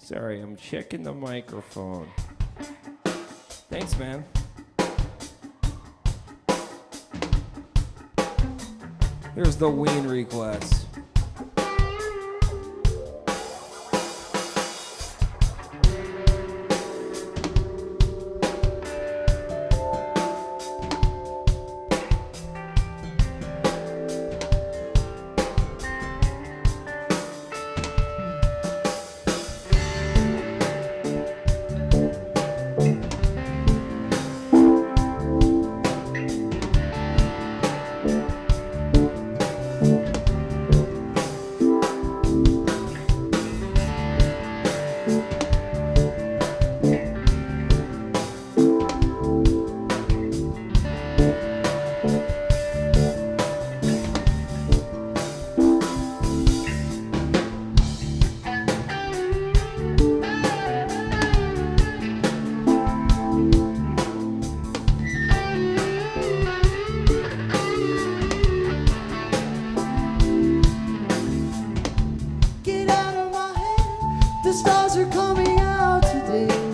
Sorry, I'm checking the microphone. Thanks, man. Here's the Ween request. Get out of my head, the stars are coming out today.